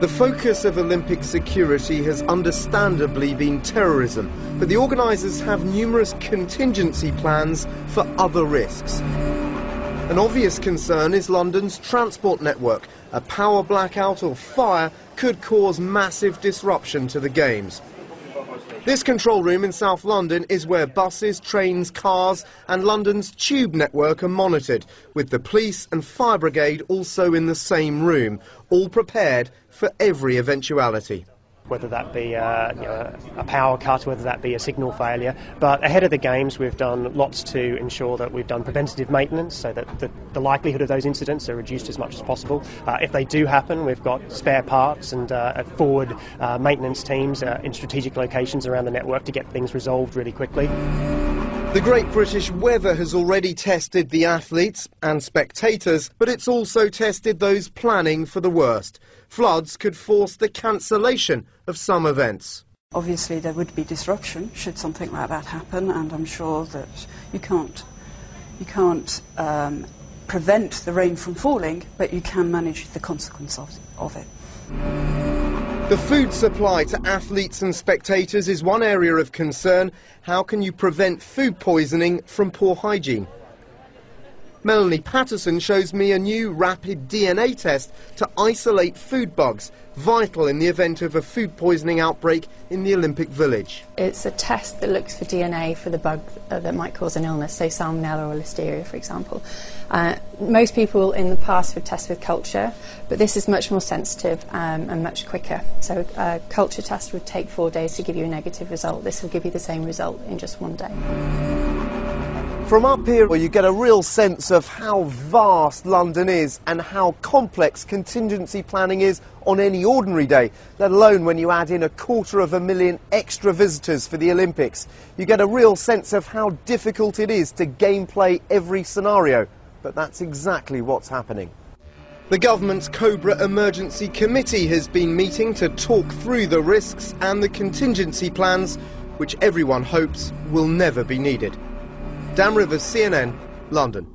The focus of Olympic security has understandably been terrorism, but the organisers have numerous contingency plans for other risks. An obvious concern is London's transport network. A power blackout or fire could cause massive disruption to the Games. This control room in South London is where buses, trains, cars and London's tube network are monitored, with the police and fire brigade also in the same room, all prepared for every eventuality. Whether that be a power cut, whether that be a signal failure. But ahead of the Games, we've done lots to ensure that we've done preventative maintenance so that the likelihood of those incidents are reduced as much as possible. If they do happen, we've got spare parts and forward maintenance teams in strategic locations around the network to get things resolved really quickly. The Great British Weather has already tested the athletes and spectators, but it's also tested those planning for the worst. Floods could force the cancellation of some events. Obviously there would be disruption should something like that happen, and I'm sure that you can't prevent the rain from falling, but you can manage the consequence of it. The food supply to athletes and spectators is one area of concern. How can you prevent food poisoning from poor hygiene? Melanie Patterson shows me a new rapid DNA test to isolate food bugs, vital in the event of a food poisoning outbreak in the Olympic Village. It's a test that looks for DNA for the bug that might cause an illness, say Salmonella or Listeria, for example. Most people in the past would test with culture, but this is much more sensitive and much quicker. So a culture test would take 4 days to give you a negative result. This will give you the same result in just 1 day. From up here, you get a real sense of how vast London is and how complex contingency planning is on any ordinary day, let alone when you add in 250,000 extra visitors for the Olympics. You get a real sense of how difficult it is to gameplay every scenario, but that's exactly what's happening. The government's Cobra Emergency Committee has been meeting to talk through the risks and the contingency plans, which everyone hopes will never be needed. Dan Rivers, CNN, London.